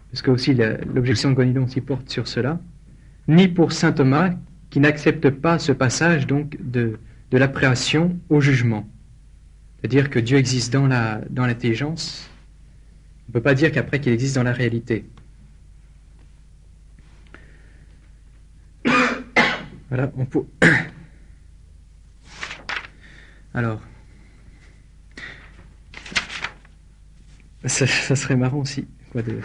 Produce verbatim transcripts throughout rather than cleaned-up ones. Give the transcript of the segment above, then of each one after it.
parce que aussi la, l'objection de Gonidon s'y porte sur cela, ni pour saint Thomas, qui n'accepte pas ce passage donc de, de l'appréhension au jugement. C'est-à-dire que Dieu existe dans la, dans l'intelligence. On ne peut pas dire qu'après qu'il existe dans la réalité. Voilà, on peut... Alors, ça, ça serait marrant aussi, quoi, de,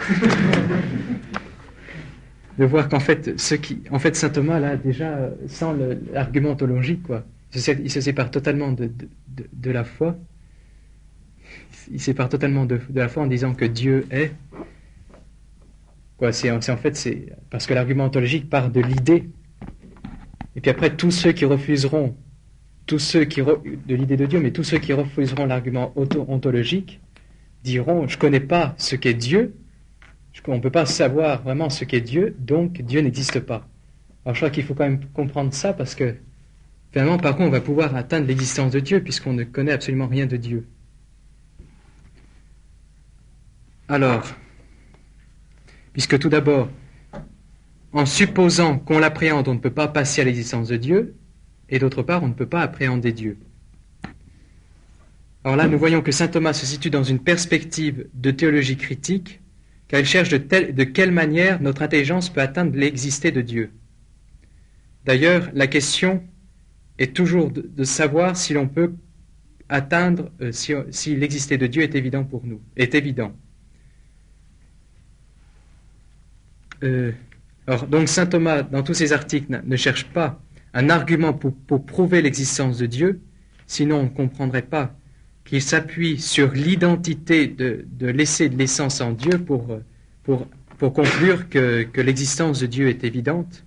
de voir qu'en fait, ce qui, en fait, saint Thomas là déjà sans le, l'argument ontologique, quoi, il se, il se sépare totalement de, de, de, de la foi. Il se sépare totalement de, de la foi en disant que Dieu est. Quoi, c'est, c'est en fait c'est parce que l'argument ontologique part de l'idée. Et puis après, tous ceux qui refuseront, tous ceux qui re, de l'idée de Dieu, mais tous ceux qui refuseront l'argument auto, ontologique diront: je ne connais pas ce qu'est Dieu, je, on ne peut pas savoir vraiment ce qu'est Dieu, donc Dieu n'existe pas. Alors je crois qu'il faut quand même comprendre ça, parce que finalement, par contre, on va pouvoir atteindre l'existence de Dieu, puisqu'on ne connaît absolument rien de Dieu. Alors, puisque tout d'abord, en supposant qu'on l'appréhende, on ne peut pas passer à l'existence de Dieu, et d'autre part, on ne peut pas appréhender Dieu. Alors là, nous voyons que saint Thomas se situe dans une perspective de théologie critique, car il cherche de, telle, de quelle manière notre intelligence peut atteindre l'existé de Dieu. D'ailleurs, la question est toujours de, de savoir si l'on peut atteindre, euh, si, si l'existé de Dieu est évident pour nous, est évident. Euh, alors, donc saint Thomas, dans tous ses articles, ne cherche pas un argument pour, pour prouver l'existence de Dieu, sinon on ne comprendrait pas qu'il s'appuie sur l'identité de, de l'essai de l'essence en Dieu pour, pour, pour conclure que, que l'existence de Dieu est évidente.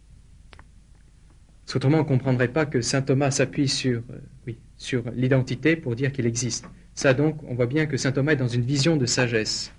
Parce qu'autrement, on ne comprendrait pas que saint Thomas s'appuie sur, euh, oui, sur l'identité pour dire qu'il existe. Ça donc, on voit bien que saint Thomas est dans une vision de sagesse.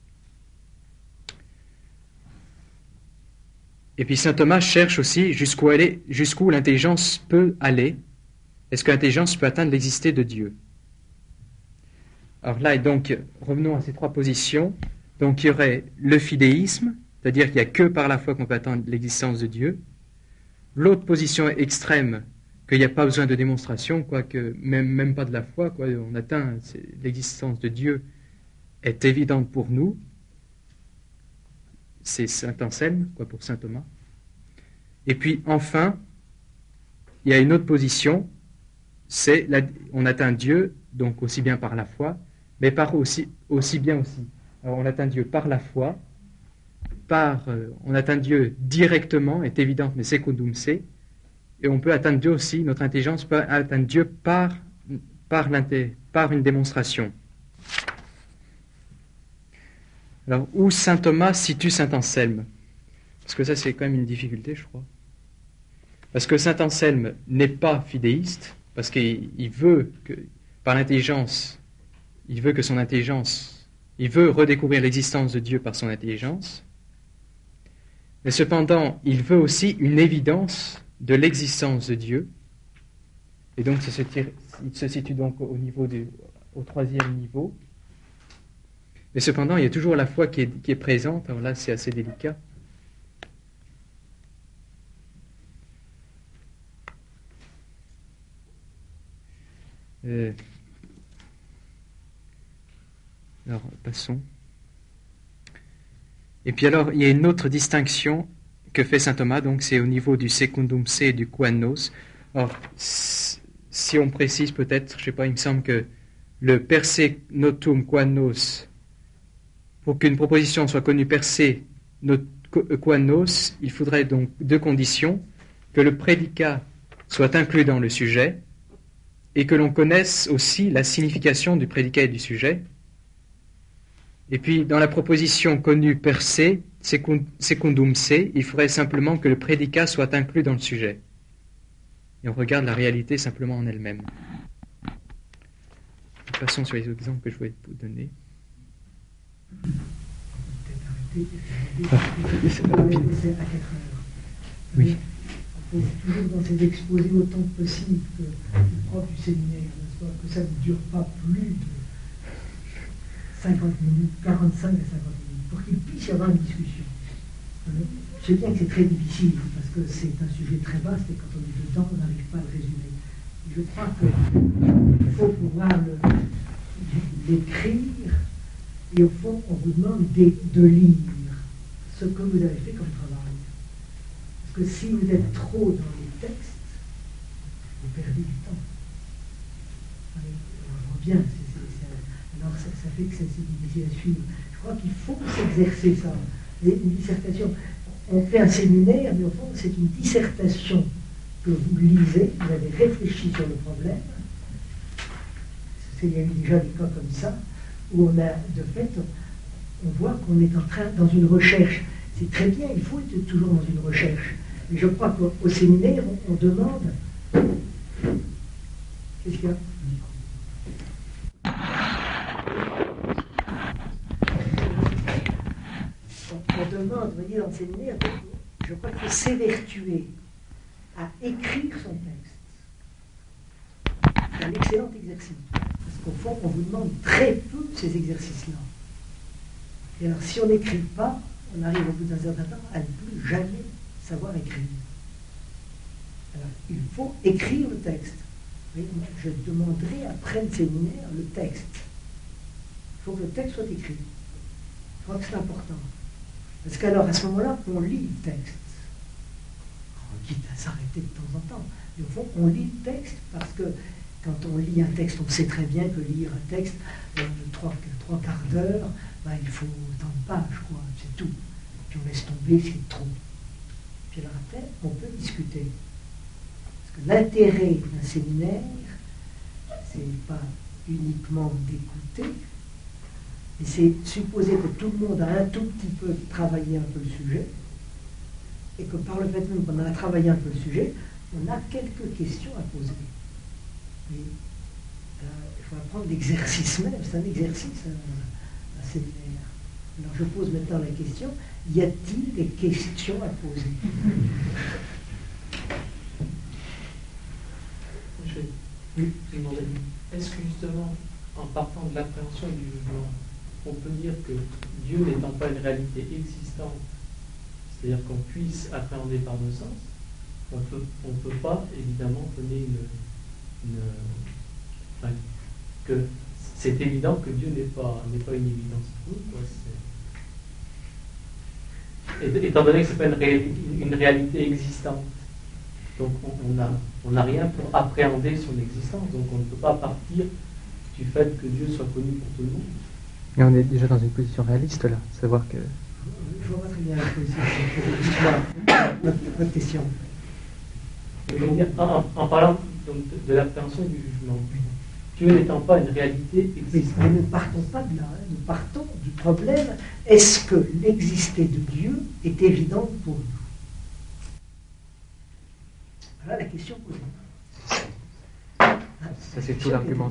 Et puis saint Thomas cherche aussi jusqu'où, aller, jusqu'où l'intelligence peut aller. Est-ce que l'intelligence peut atteindre l'existé de Dieu? Alors là, et donc, revenons à ces trois positions. Donc il y aurait le fidéisme, c'est-à dire qu'il n'y a que par la foi qu'on peut atteindre l'existence de Dieu. L'autre position extrême, qu'il n'y a pas besoin de démonstration, quoique même, même pas de la foi, quoi, on atteint, l'existence de Dieu est évidente pour nous. C'est saint Anselme, quoi, pour saint Thomas. Et puis enfin, il y a une autre position, c'est la, on atteint Dieu, donc aussi bien par la foi, mais par aussi, aussi bien aussi. Alors on atteint Dieu par la foi, par, euh, on atteint Dieu directement, est évidente, mais secundum se, et on peut atteindre Dieu aussi, notre intelligence peut atteindre Dieu par, par, par une démonstration. Alors, où saint Thomas situe saint Anselme? Parce que ça, c'est quand même une difficulté, je crois. Parce que saint Anselme n'est pas fidéiste, parce qu'il il veut que, par l'intelligence, il veut que son intelligence, il veut redécouvrir l'existence de Dieu par son intelligence, mais cependant, il veut aussi une évidence de l'existence de Dieu, et donc ça se tire, il se situe donc au niveau du, au troisième niveau. Mais cependant, il y a toujours la foi qui est, qui est présente. Alors là, c'est assez délicat. Euh, alors, passons. Et puis alors, il y a une autre distinction que fait saint Thomas, donc c'est au niveau du secundum se et du quanos. Alors, si on précise peut-être, je ne sais pas, il me semble que le per se notum quanos, pour qu'une proposition soit connue per se quanos, il faudrait donc deux conditions: que le prédicat soit inclus dans le sujet et que l'on connaisse aussi la signification du prédicat et du sujet. Et puis, dans la proposition connue per se, secundum se, il faudrait simplement que le prédicat soit inclus dans le sujet. Et on regarde la réalité simplement en elle-même. Passons sur les exemples que je voulais vous donner. Ah, c'est rapide. Oui. Il faut toujours dans ces exposés autant que possible que le prof du séminaire, n'est-ce pas, que ça ne dure pas plus de cinquante minutes, quarante-cinq à cinquante minutes. pour qu'il puisse y avoir une discussion. Je sais bien que c'est très difficile, parce que c'est un sujet très vaste, et quand on est dedans, on n'arrive pas à le résumer. Je crois qu'il faut pouvoir l'écrire, et au fond, on vous demande de, de lire ce que vous avez fait comme travail. Parce que si vous êtes trop dans les textes, vous perdez du temps. Allez, on voit bien, c'est, c'est, c'est, alors ça, ça fait que c'est difficile à suivre. Je crois qu'il faut s'exercer ça. Et une dissertation, on fait un séminaire, mais au fond, c'est une dissertation que vous lisez, vous avez réfléchi sur le problème. Il y a eu déjà des cas comme ça, où on a, de fait, on voit qu'on est en train, dans une recherche. C'est très bien, il faut être toujours dans une recherche. Mais je crois qu'au au séminaire, on, on demande... Qu'est-ce qu'il y a? On, on demande, vous voyez, dans le séminaire, je crois qu'il faut s'évertuer à écrire son texte. C'est un excellent exercice. Parce qu'au fond, on vous demande très peu ces exercices-là. Et alors, si on n'écrit pas, on arrive au bout d'un certain temps à ne plus jamais savoir écrire. Alors, il faut écrire le texte. Oui, je demanderai après le séminaire le texte. Il faut que le texte soit écrit. Je crois que c'est important. Parce qu'alors, à ce moment-là, on lit le texte. Quitte à s'arrêter de temps en temps. Mais au fond, on lit le texte parce que quand on lit un texte, on sait très bien que lire un texte de trois, trois quarts d'heure, ben, il faut tant de pages, quoi, c'est tout. Puis on laisse tomber, c'est trop. Puis alors après, on peut discuter. Parce que l'intérêt d'un séminaire, c'est pas uniquement d'écouter, mais c'est supposer que tout le monde a un tout petit peu travaillé un peu le sujet, et que par le fait même qu'on a travaillé un peu le sujet, on a quelques questions à poser. Mais, euh, il faut apprendre l'exercice même, c'est un exercice, un, un séminaire. Alors je pose maintenant la question, y a-t-il des questions à poser? Je vais vous demander, est-ce que justement, en partant de l'appréhension du jugement, on peut dire que Dieu n'étant pas une réalité existante, c'est-à-dire qu'on puisse appréhender par nos sens, on peut, on peut pas évidemment donner une, une enfin, que c'est évident que Dieu n'est pas, n'est pas une évidence pour nous, quoi. Et, étant donné que ce n'est pas une, ré, une réalité existante, donc on n'a on a rien pour appréhender son existence, donc on ne peut pas partir du fait que Dieu soit connu pour tout le monde. Mais on est déjà dans une position réaliste là, savoir que... Je vois pas très bien la position. Dites-moi votre question. Je veux dire, en, en parlant donc, de, de l'appréhension du jugement, Dieu n'étant pas une réalité existante. Mais ne partons pas de là, hein. Nous partons du problème, est-ce que l'existé de Dieu est évident pour nous? Voilà la question posée. Ça, c'est tout l'argument.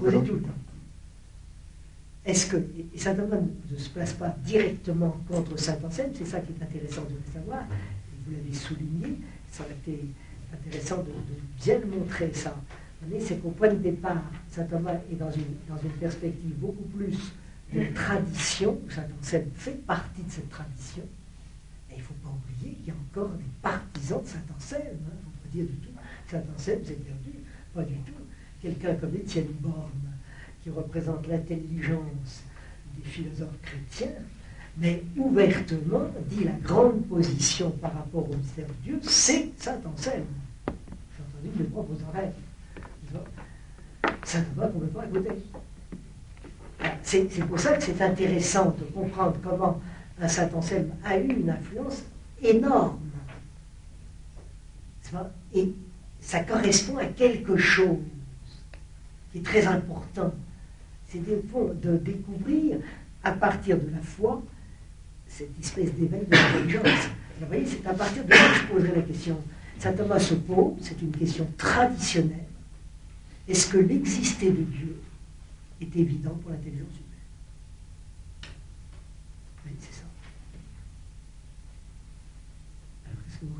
Est-ce que, et saint Thomas ne se place pas directement contre saint Anselme, c'est ça qui est intéressant de le savoir, et vous l'avez souligné, ça aurait été intéressant de, de bien le montrer ça. C'est qu'au point de départ, saint Thomas est dans une, dans une perspective beaucoup plus de tradition, où saint Anselme fait partie de cette tradition, et il ne faut pas oublier qu'il y a encore des partisans de saint Anselme, il hein, ne faut pas dire du tout saint Anselme c'est perdu, pas du tout. Quelqu'un comme Étienne Borne, qui représente l'intelligence des philosophes chrétiens, mais ouvertement dit la grande position par rapport au mystère de Dieu, c'est saint Anselme. J'ai entendu de mes propres oreilles. Saint Thomas qu'on ne peut pas écouter. C'est, c'est pour ça que c'est intéressant de comprendre comment un saint Anselme a eu une influence énorme. Et ça correspond à quelque chose qui est très important. C'est de découvrir, à partir de la foi, cette espèce d'éveil de l'intelligence. Vous voyez, c'est à partir de là que je poserai la question. Saint Thomas se pose, c'est une question traditionnelle. Est-ce que l'existé de Dieu est évident pour l'intelligence humaine? Oui, c'est ça. Alors, qu'est-ce que vous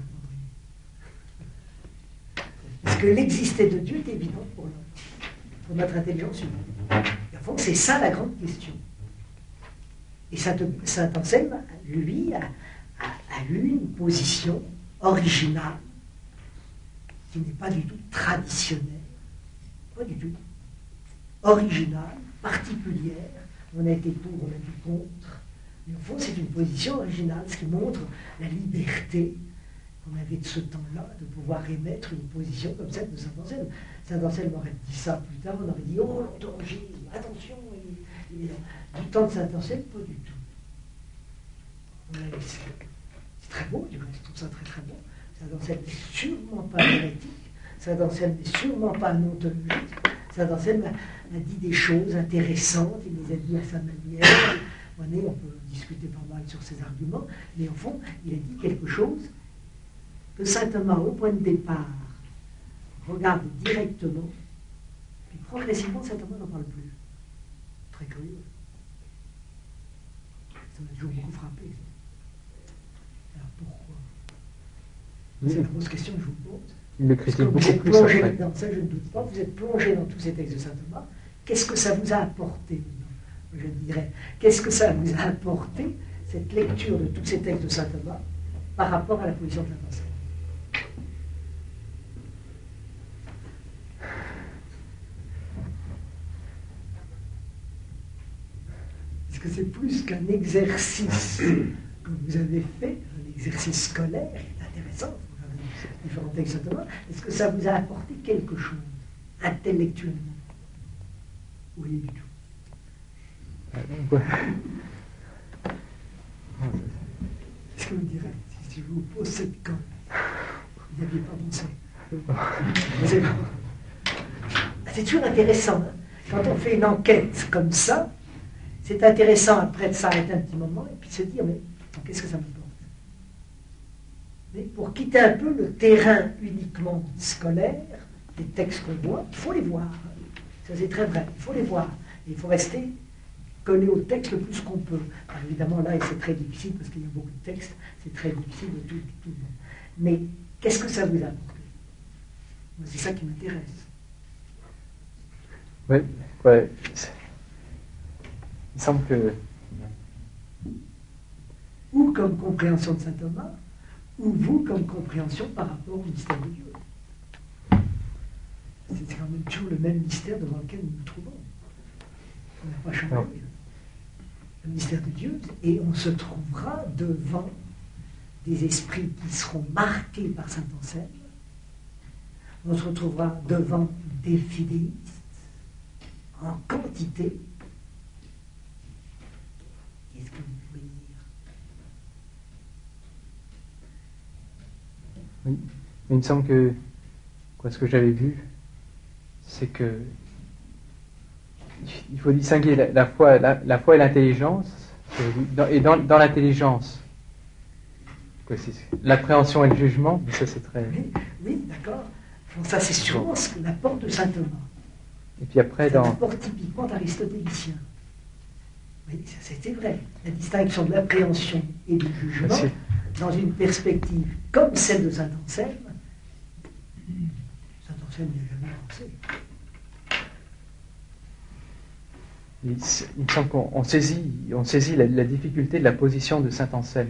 répondriez? Est-ce que l'existé de Dieu est évident pour l'homme, pour notre intelligence humaine? Et au fond, c'est ça la grande question. Et Saint, Saint Anselme, lui, a, a, a eu une position originale, qui n'est pas du tout traditionnelle, pas du tout, originale, particulière. On a été pour, on a été contre. Mais au fond, c'est une position originale, ce qui montre la liberté qu'on avait de ce temps-là, de pouvoir émettre une position comme celle de Saint Anselme. Saint Anselme aurait dit ça plus tard, on aurait dit, oh, l'orthogongie, attention, il, il est là. Du temps de Saint Anselme, pas du tout. On l'a laissé. C'est très beau, du reste, je trouve ça très très beau. Saint Anselme n'est sûrement pas hérétique, Saint Anselme n'est sûrement pas un ontologique. Saint Anselme a, a dit des choses intéressantes, il les a dit à sa manière. On peut discuter pas mal sur ses arguments, mais au fond, il a dit quelque chose que saint Thomas, au point de départ, regarde directement, puis progressivement, saint Thomas n'en parle plus. Très curieux. Ça m'a toujours beaucoup frappé. Alors pourquoi? Oui. C'est la grosse question que je vous pose. Il le critique beaucoup vous êtes plus plongé après. dans ça, je ne doute pas, vous êtes plongé dans tous ces textes de saint Thomas. Qu'est-ce que ça vous a apporté? Je dirais, qu'est-ce que ça vous a apporté, cette lecture de tous ces textes de saint Thomas, par rapport à la position de saint Anselme? Est-ce que c'est plus qu'un exercice que vous avez fait, un exercice scolaire, qui est intéressant, différents textes de saint Thomas, est-ce que ça vous a apporté quelque chose, intellectuellement? Oui, du tout. Est-ce que vous direz, si je vous pose cette colle, vous n'aviez pas pensé? C'est toujours intéressant. Hein? Quand on fait une enquête comme ça, c'est intéressant après de s'arrêter un petit moment et puis de se dire, mais qu'est-ce que ça m'apporte? Mais pour quitter un peu le terrain uniquement scolaire, les textes qu'on voit, il faut les voir. Ça c'est très vrai, il faut les voir. Et il faut rester collé au texte le plus qu'on peut. Alors, évidemment, là, c'est très difficile parce qu'il y a beaucoup de textes, c'est très difficile de tout, tout le monde. Mais qu'est-ce que ça vous a apporté? Moi, c'est ça qui m'intéresse. Oui, ouais. Il semble que... Ou comme compréhension de saint Thomas, ou vous comme compréhension par rapport au mystère de Dieu. C'est quand même toujours le même mystère devant lequel nous nous trouvons. On n'a pas changé. Non. Le mystère de Dieu, et on se trouvera devant des esprits qui seront marqués par saint Anselme. On se retrouvera devant des fidéistes en quantité. Qu'est-ce que vous pouvez dire? Oui, mais il me semble que quoi, ce que j'avais vu, c'est que il faut distinguer la, la foi, la, la foi et l'intelligence, et dans, dans l'intelligence, l'appréhension et le jugement, mais ça c'est très... Oui, oui, d'accord. Ça c'est sûrement ce que l'apport de saint Thomas. Et puis après, dans... l'apport typiquement aristotélicien. Oui, c'était vrai. La distinction de l'appréhension et du jugement, merci, dans une perspective comme celle de saint Anselme, saint Anselme n'y a jamais pensé. Il, il me semble qu'on on saisit, on saisit la, la difficulté de la position de saint Anselme.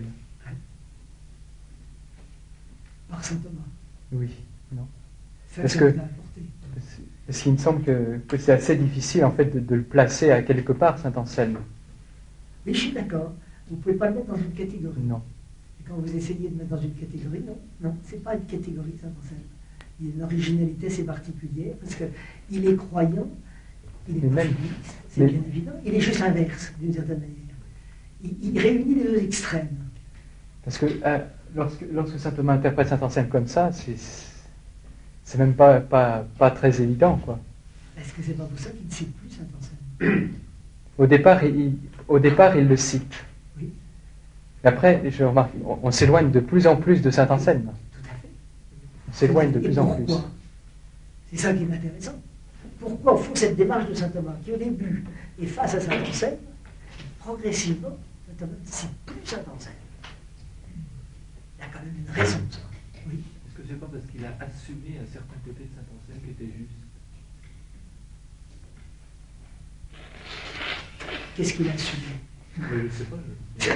Par saint Thomas. Oui, non. Ça, parce ça que, parce qu'il me semble que, que c'est assez difficile en fait de, de le placer à quelque part, saint Anselme. Oui, je suis d'accord. Vous ne pouvez pas le mettre dans une catégorie. Non. Et quand vous essayez de mettre dans une catégorie, non, non, c'est pas une catégorie, saint Anselme. Il y a une originalité assez particulière parce qu'il est croyant. Il est même, c'est bien évident. Il est juste inverse, d'une certaine manière. Il, il réunit les deux extrêmes. Parce que euh, lorsque, lorsque saint Thomas interprète saint Anselme comme ça, c'est, c'est même pas, pas, pas très évident, quoi. Est-ce que c'est pas pour ça qu'il ne cite plus saint Anselme? Au départ, il, au départ, il le cite. Oui. Après, je remarque, on, on s'éloigne de plus en plus de saint Anselme. Tout à fait. On s'éloigne de Et plus pourquoi? en plus. C'est ça qui est intéressant. Pourquoi, au fond, cette démarche de saint Thomas, qui au début est face à saint Anselme, progressivement, saint Thomas ne cite plus saint Anselme. Il y a quand même une raison de ça. Oui. Est-ce que c'est pas parce qu'il a assumé un certain côté de saint Anselme qui était juste? Qu'est-ce qu'il a assumé? Mais je ne sais pas. Je...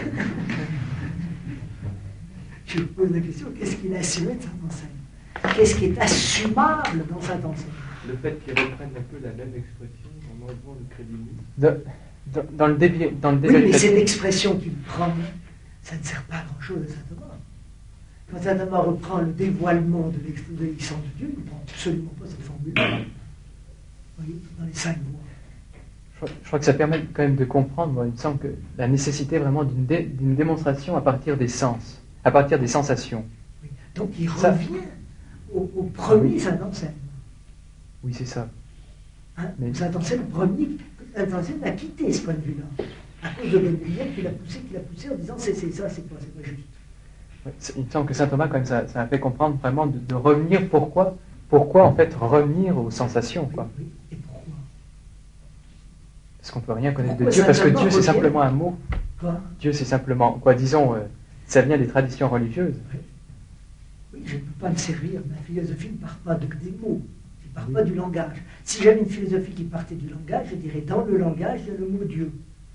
Je vous pose la question, qu'est-ce qu'il a assumé de Saint-Anselme? Qu'est-ce qui est assumable dans Saint-Anselme? Le fait qu'il reprenne un peu la même expression en enlevant le crédibilisme. De, dans, dans le début, dans le Oui, début mais cette expression qu'il prend, ça ne sert pas à grand-chose à saint Thomas. Quand saint Thomas reprend le dévoilement de l'existence de Dieu, il ne prend absolument pas cette formule-là. Vous voyez, dans les cinq voies. Je, je crois que ça permet quand même de comprendre, moi, il me semble que la nécessité vraiment d'une dé, d'une démonstration à partir des sens, à partir des sensations. Oui. Donc il Ça... revient au, au premier oui. Saint-Anselme. Oui, c'est ça. Hein? Mais... Saint-Anselme, premier, Saint-Anselme a quitté ce point de vue-là, à cause de Benguigel qui l'a poussé, qui l'a poussé en disant c'est, c'est ça, c'est pas, c'est pas juste. Ouais, il me semble que saint Thomas, quand même, ça, ça a fait comprendre vraiment de, de revenir. Pourquoi Pourquoi, en fait, revenir aux sensations, quoi. Oui, oui. Et pourquoi? Parce qu'on ne peut rien connaître Pourquoi de Dieu, parce que Dieu, revient... c'est simplement un mot. Quoi? Dieu, c'est simplement, quoi, disons, euh, ça vient des traditions religieuses. Oui, oui, je ne peux pas me servir, ma philosophie ne part pas de que des mots, elle ne part Oui. pas du langage. Si j'avais une philosophie qui partait du langage, je dirais dans le langage, il y a le mot Dieu.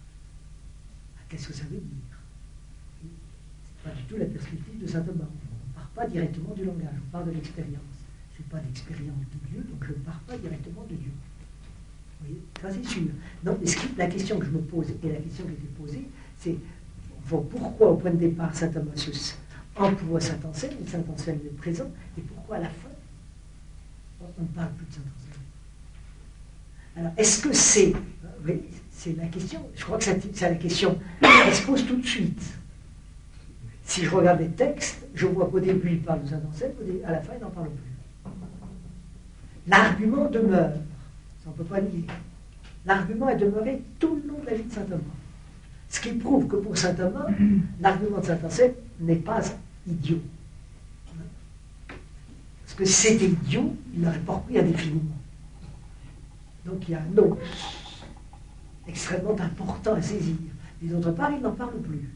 Ah, qu'est-ce que ça veut dire? Ce n'est pas du tout la perspective de saint Thomas. On ne part pas directement du langage, on part de l'expérience. Je n'ai pas d'expérience de Dieu, donc je ne pars pas directement de Dieu. Vous voyez, ça c'est sûr. Non, mais ce qui, la question que je me pose, et la question qui a été posée, c'est bon, pourquoi au point de départ saint Thomas emploie Saint-Anselme, Saint-Anselme est présent, et pourquoi à la fin on ne parle plus de Saint-Anselme? Alors, est-ce que c'est... Oui, c'est la question. Je crois que c'est la question qui se pose tout de suite. Si je regarde les textes, je vois qu'au début il parle de Saint-Anselme, à la fin il n'en parle plus. L'argument demeure, ça on ne peut pas nier. L'argument est demeuré tout le long de la vie de saint Thomas. Ce qui prouve que pour saint Thomas, l'argument de Saint-Anselme n'est pas idiot. Parce que si c'était idiot, il n'aurait pas repris indéfiniment. Donc il y a un os extrêmement important à saisir. Et d'autre part, il n'en parle plus.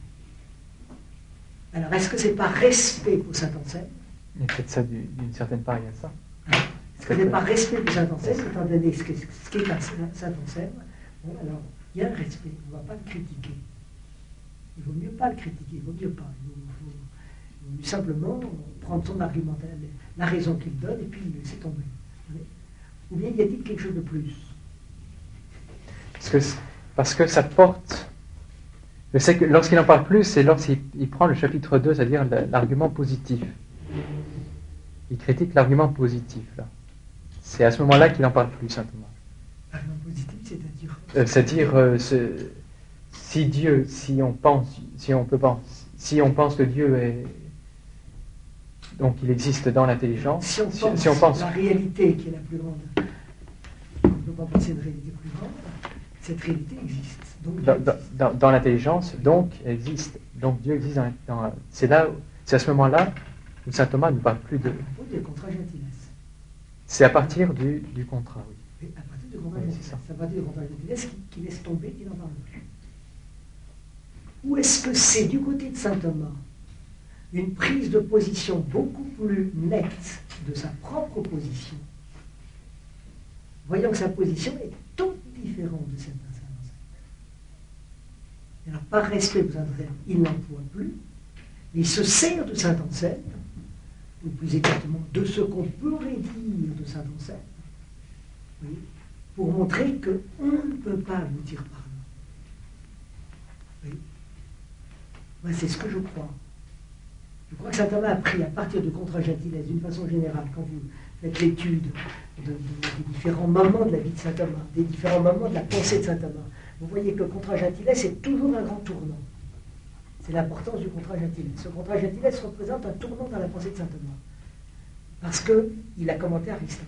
Alors, est-ce que c'est par respect pour Saint-Anselme? Il y a peut-être ça du- d'une certaine part, il y a ça. Est-ce que c'est par respect pour Saint-Anselme, étant donné ce qu'est ce qu'est Saint-Anselme? Bon, alors, il y a un respect, on ne va pas le critiquer. Il vaut mieux pas le critiquer, il vaut mieux pas. Il vaut, il vaut- il vaut mieux simplement prendre son argumentaire, la raison qu'il donne, et puis laisser tomber. Ou bien y a-t-il quelque chose de plus? Parce que, parce que ça porte... Je sais que lorsqu'il en parle plus, c'est lorsqu'il il prend le chapitre deux, c'est-à-dire l'argument positif. Il critique l'argument positif, là. C'est à ce moment-là qu'il en parle plus, saint Thomas. Argument positif, c'est-à-dire Euh, c'est-à-dire, euh, ce- si Dieu, si on pense, si on peut penser, si on pense que Dieu est... Donc il existe dans l'intelligence, Si on si, pense, si on pense... la réalité qui est la plus grande, on ne peut pas penser de réalité plus grande, cette réalité existe. Donc, Dieu Dans, dans, existe. dans- dans l'intelligence, donc, existe. Donc Dieu existe dans, dans- c'est là, où- c'est à ce moment-là où saint Thomas ne parle plus de... À propos des contrats gentilesse. C'est à partir du, du contrat, oui. Et à partir du contrat Oui, c'est gentilesse. ça. C'est à partir du contrat gentilesse qui, qui laisse tomber, qui n'en parle plus. Ou est-ce que c'est du côté de saint Thomas une prise de position beaucoup plus nette de sa propre position, voyant que sa position est toute différente de celle d'un saint Anselme. Alors, par respect pour saint Anselme, il n'emploie plus, mais il se sert de saint Anselme, ou plus exactement de ce qu'on pourrait dire de saint Anselme, oui, pour montrer qu'on ne peut pas aboutir par là. Oui. Ben, c'est ce que je crois. Je crois que saint Thomas a pris à partir du Contra Gentiles, d'une façon générale, quand vous faites l'étude de, de- des différents moments de la vie de saint Thomas, des différents moments de la pensée de saint Thomas, vous voyez que le Contra Gentiles est toujours un grand tournant. C'est l'importance du Contra Gentiles. Ce Contra Gentiles représente un tournant dans la pensée de saint Thomas. Parce qu'il a commenté Aristote.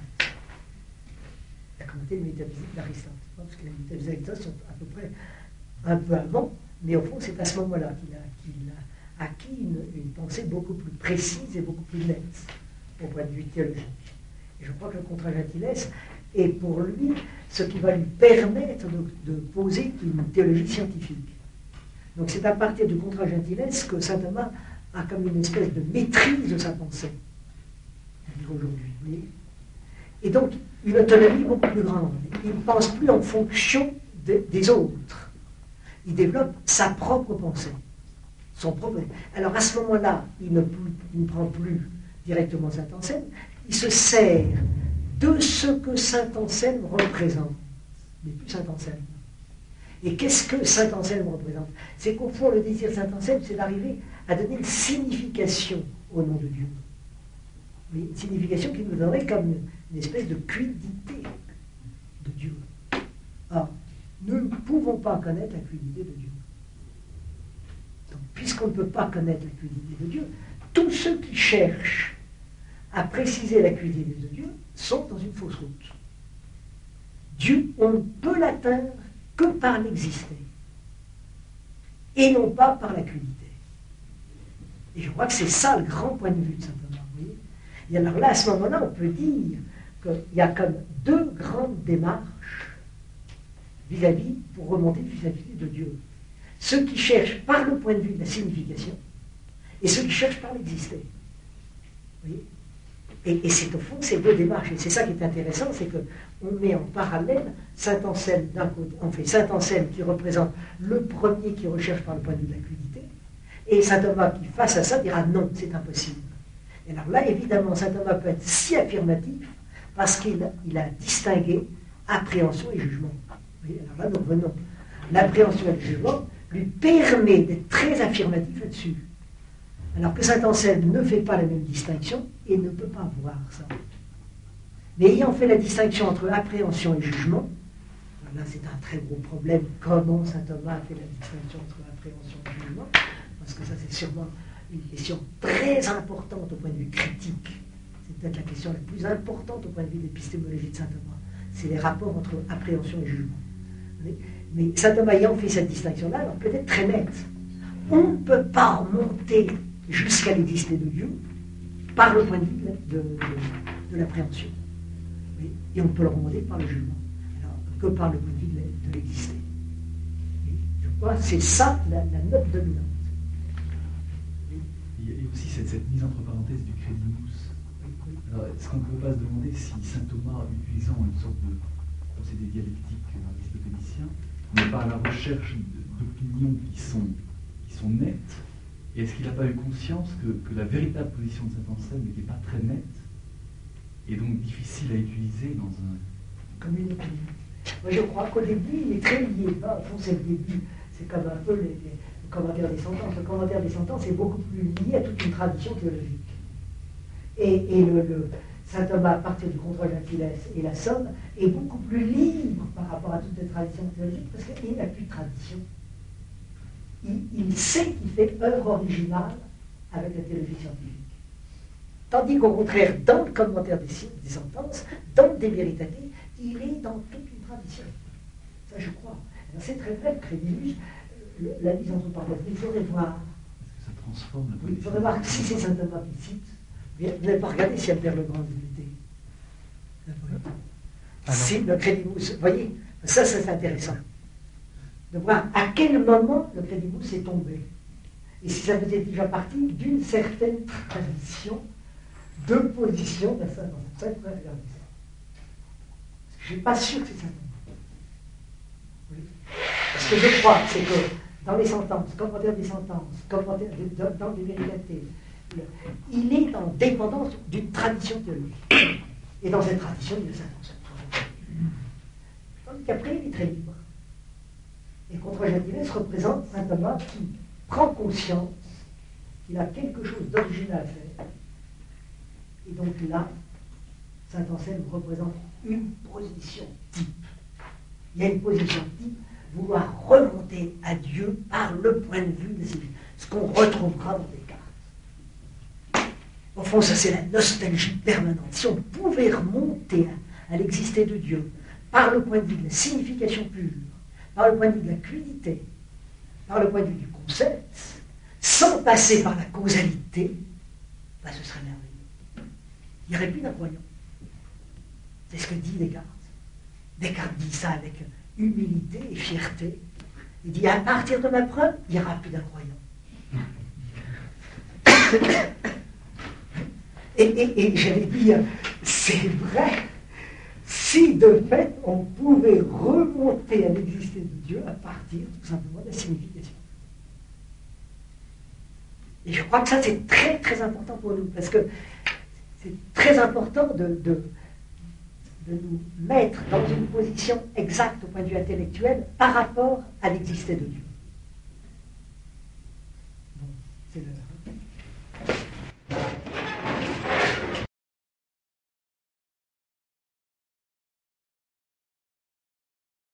Il a commenté les métaphysiques d'Aristote. Parce que les métaphysiques d'Aristote sont à peu près un peu avant, mais au fond, c'est à ce moment-là qu'il a, qu'il a acquis une, une pensée beaucoup plus précise et beaucoup plus nette au point de vue théologique. Et je crois que le Contra Gentiles est pour lui ce qui va lui permettre de, de poser une théologie scientifique. Donc c'est à partir du Contra Gentiles que saint Thomas a comme une espèce de maîtrise de sa pensée, à dire aujourd'hui. Vous voyez ? Et donc une autonomie beaucoup plus grande. Il ne pense plus en fonction de- des autres. il développe sa propre pensée. Son propre... Alors à ce moment-là, il ne, il ne prend plus directement Saint-Anselme, il se sert de ce que Saint-Anselme représente, mais plus Saint-Anselme. Et qu'est-ce que Saint-Anselme représente? C'est qu'au fond, le désir de Saint-Anselme, c'est d'arriver à donner une signification au nom de Dieu. Oui, une signification qui nous donnerait comme une, une espèce de quiddité de Dieu. Or, nous ne pouvons pas connaître la quiddité de Dieu. Donc, puisqu'on ne peut pas connaître la quiddité de Dieu, tous ceux qui cherchent à préciser la quiddité de Dieu sont dans une fausse route. Dieu, on ne peut l'atteindre que par l'exister, et non pas par la quiddité. Et je crois que c'est ça le grand point de vue de saint Thomas. Vous voyez ? Et alors là, à ce moment-là, on peut dire qu'il y a comme deux grandes démarches vis-à-vis, pour remonter vis-à-vis de Dieu. Ceux qui cherchent par le point de vue de la signification, et ceux qui cherchent par l'exister. Vous voyez ? Et, et c'est au fond ces deux démarches. Et c'est ça qui est intéressant, c'est qu'on met en parallèle Saint-Anselme d'un côté, on fait Saint-Anselme qui représente le premier qui recherche par le point de vue de la quiddité, et saint Thomas qui, face à ça, dira non, c'est impossible. Et alors là, évidemment, saint Thomas peut être si affirmatif parce qu'il il a distingué appréhension et jugement. Vous voyez, alors là, nous revenons. L'appréhension et le jugement lui permet d'être très affirmatif là-dessus. Alors que Saint-Anselme ne fait pas la même distinction et ne peut pas voir ça. Mais ayant fait la distinction entre appréhension et jugement, là c'est un très gros problème, comment saint Thomas a fait la distinction entre appréhension et jugement, parce que ça c'est sûrement une question très importante au point de vue critique. C'est peut-être la question la plus importante au point de vue de l'épistémologie de saint Thomas. C'est les rapports entre appréhension et jugement. Mais saint Thomas ayant fait cette distinction-là, alors peut-être très nette. On ne peut pas remonter jusqu'à l'exister de Dieu par le point de vue de, de, de l'appréhension. Oui, et on peut le remonter par le jugement. Alors, que par le point de vue de, de l'exister. Oui, je crois que c'est ça la, la note dominante. Oui. Il y a aussi cette, cette mise entre parenthèses du credimus. Oui, oui. Alors, est-ce qu'on ne peut pas se demander si saint Thomas, utilisant une sorte de procédé dialectique aristotélicien, n'est pas à la recherche d'opinions qui sont, qui sont nettes? Et est-ce qu'il n'a pas eu conscience que, que la véritable position de Saint-Anselme n'était pas très nette et donc difficile à utiliser dans un... Comme une opinion. Moi je crois qu'au début, il est très lié. Au fond, c'est le début. C'est comme un peu les, les, le commentaire des sentences. Le commentaire des sentences est beaucoup plus lié à toute une tradition théologique. Et, et le, le saint Thomas, à partir du contrôle d'Achilles et la Somme, est beaucoup plus libre par rapport à toutes les traditions théologiques parce qu'il n'a plus de tradition. Il, il sait qu'il fait œuvre originale avec la théologie scientifique. Tandis qu'au contraire, dans le commentaire des, des sentences, dans le De Veritate, il est dans toute une tradition. Ça, je crois. C'est très vrai, le Credimus, la mise entre parenthèses. Il faudrait voir. Est-ce que ça transforme la Oui, il faudrait voir si c'est saint Thomas qui cite. Vous n'avez pas regardé si elle perd le grand vérité. Ah si le Credimus, vous voyez, ça, c'est intéressant. De voir à quel moment le Credimus est tombé. Et si ça faisait déjà partie d'une certaine tradition de position de ça. Ça, il faudrait regarder ça. Parce que je ne suis pas sûr que c'est ça. Oui. Ce que je crois, c'est que dans les sentences, commentaire des sentences, commentaire de, dans, dans les vérités, il est en dépendance d'une tradition théologique. Et dans cette tradition, il y a Saint-Anselme. Tandis qu'après, il est très libre. Et contre Gentiles représente saint Thomas qui prend conscience qu'il a quelque chose d'original à faire. Et donc là, Saint-Anselme représente une position type. Il y a une position type, vouloir remonter à Dieu par le point de vue de ce qu'on retrouvera dans Descartes. Au fond, ça c'est la nostalgie permanente. Si on pouvait remonter à, à l'exister de Dieu par le point de vue de la signification pure, par le point de vue de la quiddité, par le point de vue du concept, sans passer par la causalité, ben ce serait merveilleux. Il n'y aurait plus d'incroyants. C'est ce que dit Descartes. Descartes dit ça avec humilité et fierté. Il dit, à partir de ma preuve, il n'y aura plus d'incroyants. et et, et j'allais dire, c'est vrai, si de fait on pouvait remonter à l'existence de Dieu à partir tout simplement de la signification. Et je crois que ça c'est très très important pour nous, parce que c'est très important de, de, de nous mettre dans une position exacte au point de vue intellectuel par rapport à l'existence de Dieu. Bon, c'est le...